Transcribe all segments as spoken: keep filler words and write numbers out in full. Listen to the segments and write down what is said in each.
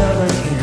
love again.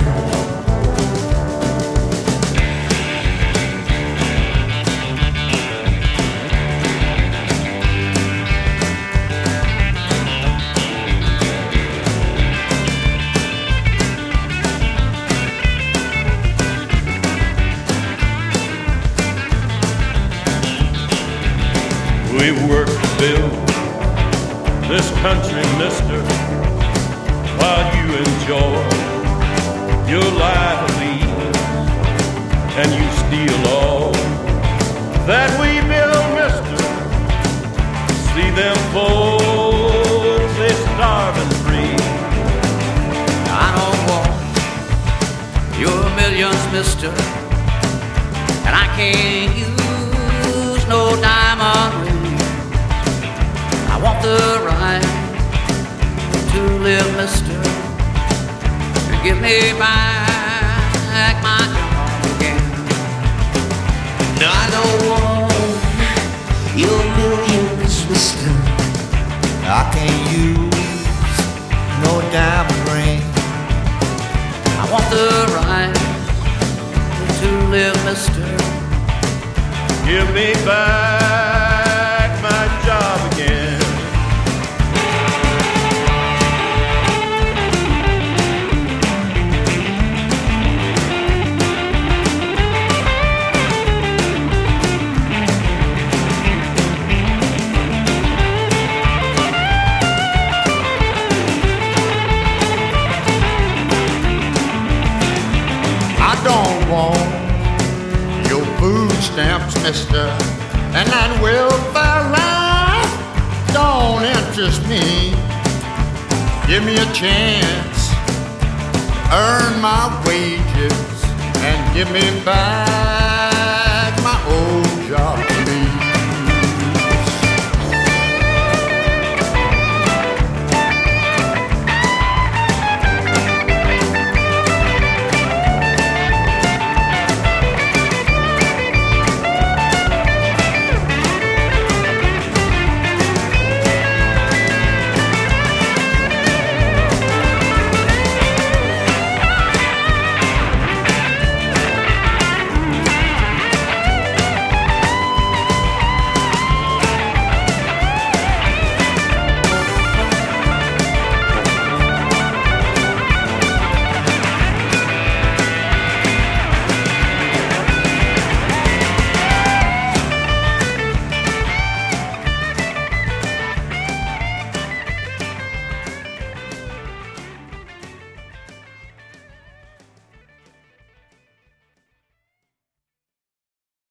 We work to build this country, mister, while you enjoy your life of ease, and you steal all that we build, mister. See them folks, they starve and freeze. I don't want your millions, mister, and I can't use no diamond ring. I want the right to live, mister, to give me back my job again. No, I don't want your millions, mister. I can't use no diamond ring. I want the right to live, mister. Give me back my job again. I don't want your food stamps, mister, and that welfare life don't interest me. Give me a chance, earn my wages, and give me back